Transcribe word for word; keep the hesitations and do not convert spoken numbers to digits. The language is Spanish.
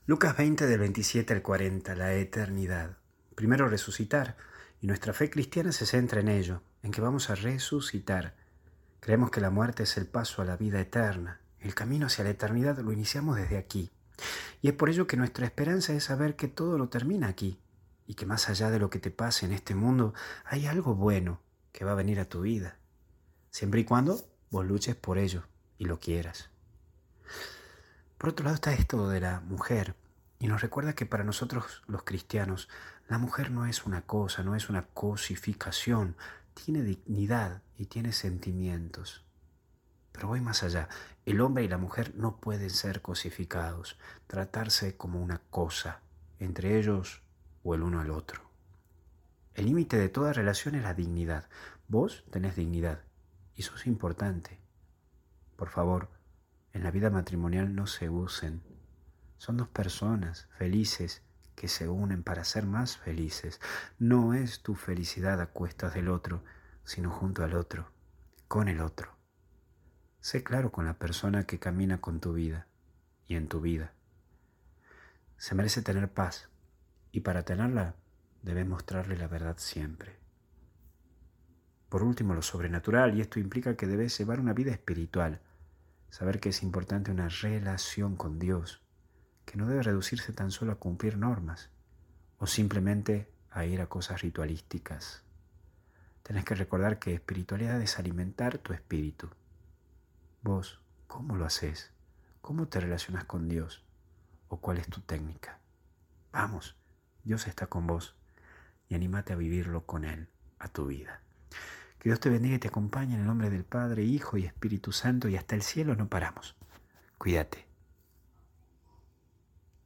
Lucas veinte del veintisiete al cuarenta, la eternidad. Primero resucitar, y nuestra fe cristiana se centra en ello, en que vamos a resucitar. Creemos que la muerte es el paso a la vida eterna. El camino hacia la eternidad lo iniciamos desde aquí. Y es por ello que nuestra esperanza es saber que todo lo termina aquí, y que más allá de lo que te pase en este mundo, hay algo bueno que va a venir a tu vida, siempre y cuando vos luches por ello y lo quieras. Por otro lado está esto de la mujer, y nos recuerda que para nosotros los cristianos, la mujer no es una cosa, no es una cosificación, tiene dignidad y tiene sentimientos. Pero voy más allá, el hombre y la mujer no pueden ser cosificados, tratarse como una cosa, entre ellos o el uno al otro. El límite de toda relación es la dignidad. Vos tenés dignidad y sos importante. Por favor, en la vida matrimonial no se usen. Son dos personas felices que se unen para ser más felices. No es tu felicidad a cuestas del otro, sino junto al otro, con el otro. Sé claro con la persona que camina con tu vida y en tu vida. Se merece tener paz y para tenerla debes mostrarle la verdad siempre. Por último, lo sobrenatural, y esto implica que debes llevar una vida espiritual. Saber que es importante una relación con Dios, que no debe reducirse tan solo a cumplir normas o simplemente a ir a cosas ritualísticas. Tenés que recordar que espiritualidad es alimentar tu espíritu. Vos, ¿cómo lo haces? ¿Cómo te relacionas con Dios? ¿O cuál es tu técnica? Vamos, Dios está con vos y anímate a vivirlo con Él, a tu vida. Que Dios te bendiga y te acompañe en el nombre del Padre, Hijo y Espíritu Santo, y hasta el cielo no paramos. Cuídate.